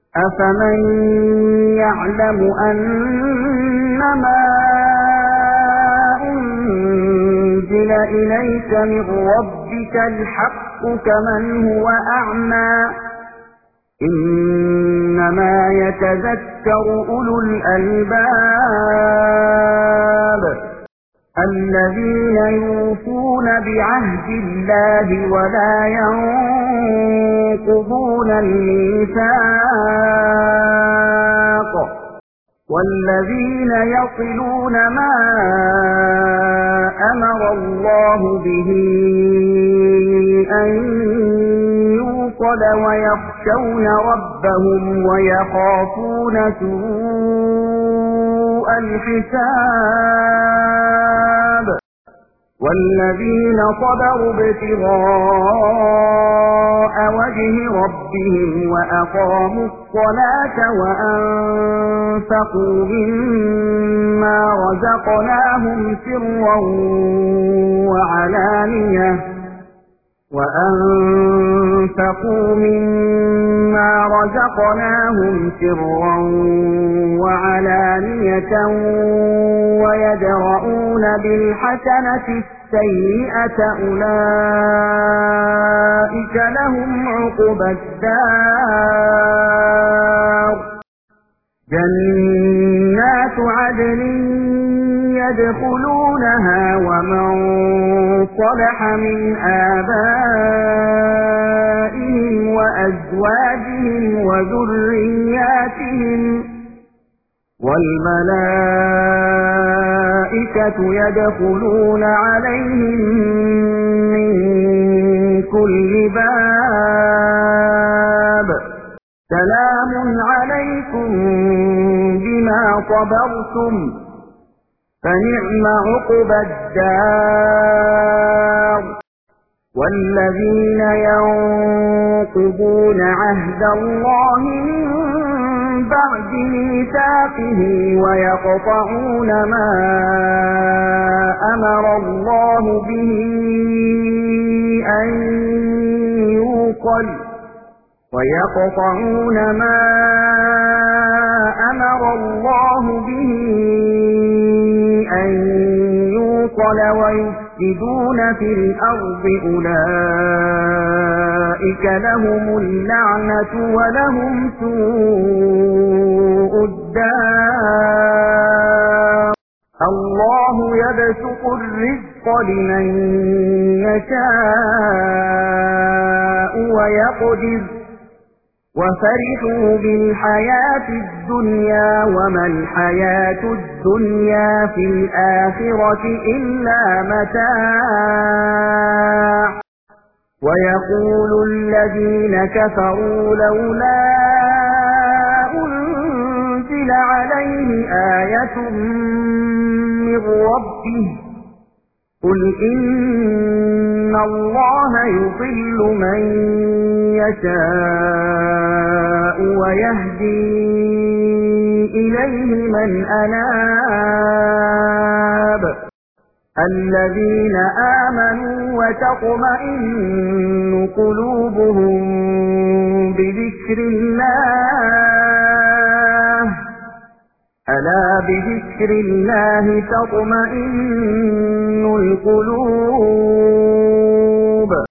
أفمن يعلم أنما أنزل إليك من ربك الحق كمن هو أعمى إنما يتذكر أولو الألباب الذين يوفون بعهد الله ولا ينقضون الميثاق والذين يصلون ما أمر الله به أن يوصل ويخشون ربهم ويخافون سوء الحساب والذين صبروا ابتغاء وجه ربهم وأقاموا الصلاة وأنفقوا مما رزقناهم سرا وعلانية ويدرؤون بالحسنة السيئة أولئك لهم عقبى الدار جنات عدن يدخلونها ومن صلح من آبائهم وأزواجهم وذرياتهم والملائكة يدخلون عليهم من كل باب سلام عليكم بما صبرتم فنعم عقبى الدار والذين ينقضون عهد الله من بعد ميثاقه ويقطعون ما أمر الله به أن يوصل ويفسدون في الأرض أولئك لهم اللعنة ولهم سوء الدار الله يبسط الرزق لمن يشاء ويقدر وفرحوا بالحياة الدنيا وما الحياة الدنيا في الآخرة إلا متاع ويقول الذين كفروا لولا أنزل عليه آية من ربه قل إن الله يضل من يشاء ويهدي إليه من أناب الذين آمنوا وتطمئن قلوبهم بذكر الله ألا بذكر الله تطمئن القلوب